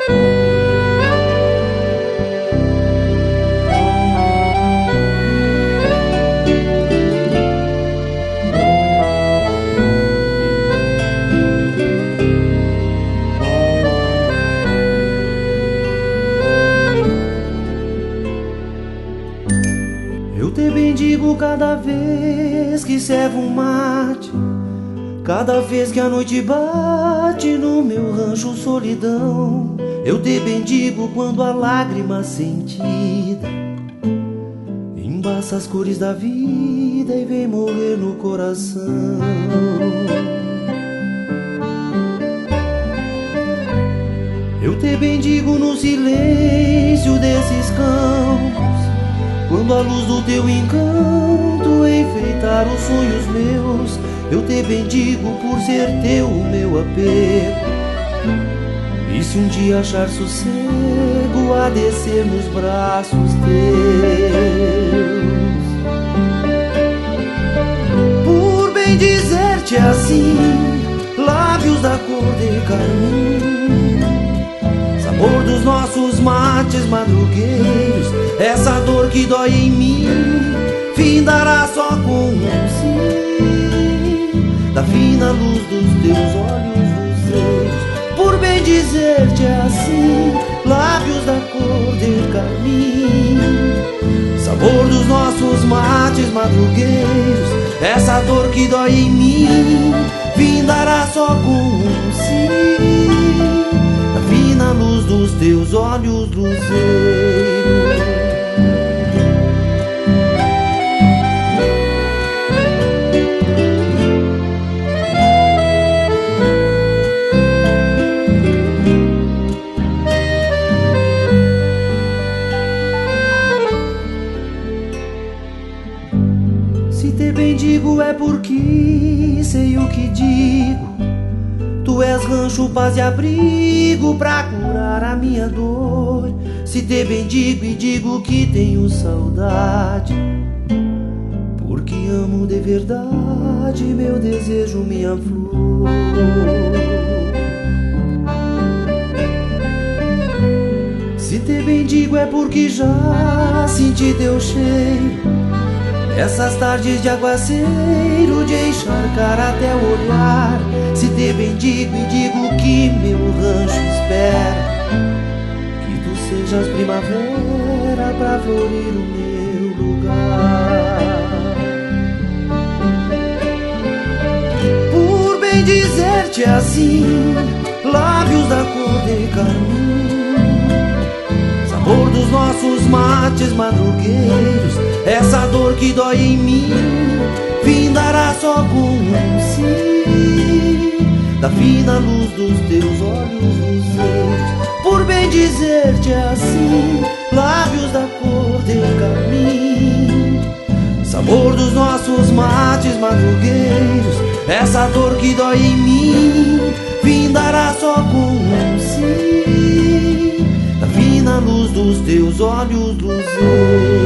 Eu te bendigo cada vez que servo um mate, cada vez que a noite bate no meu rancho solidão. Eu te bendigo quando a lágrima sentida embaça as cores da vida e vem morrer no coração. Eu te bendigo no silêncio desses campos, quando a luz do teu encanto enfeitar os sonhos meus. Eu te bendigo por ser teu o meu apego, e se um dia achar sossego, a descer nos braços teus. Por bem dizer-te assim, lábios da cor de carmim, sabor dos nossos mates madrugueiros, essa dor que dói em mim findará só com um sim, da fina luz dos teus olhos luzeiros. Por bem dizer-te assim, lábios da cor de carmim, sabor dos nossos mates madrugueiros, essa dor que dói em mim findará só com um sim, da fina luz dos teus olhos luzeiros. Se te bendigo é porque sei o que digo, tu és rancho, paz e abrigo pra curar a minha dor. Se te bendigo e digo que tenho saudade, porque amo de verdade meu desejo, minha flor. Se te bendigo é porque já senti teu cheiro, essas tardes de aguaceiro, de encharcar até o olhar. Se te bendigo e digo que meu rancho espera que tu sejas primavera pra florir o meu lugar. Por bem dizer-te assim, lábios da cor de carmim, sabor dos nossos mates madrugueiros, essa dor que dói em mim findará só com um sim, da fina luz dos teus olhos luzeiros. Por bem dizer-te assim, lábios da cor de carmim, sabor dos nossos mates madrugueiros, essa dor que dói em mim findará só com um sim, da fina luz dos teus olhos luzeiros.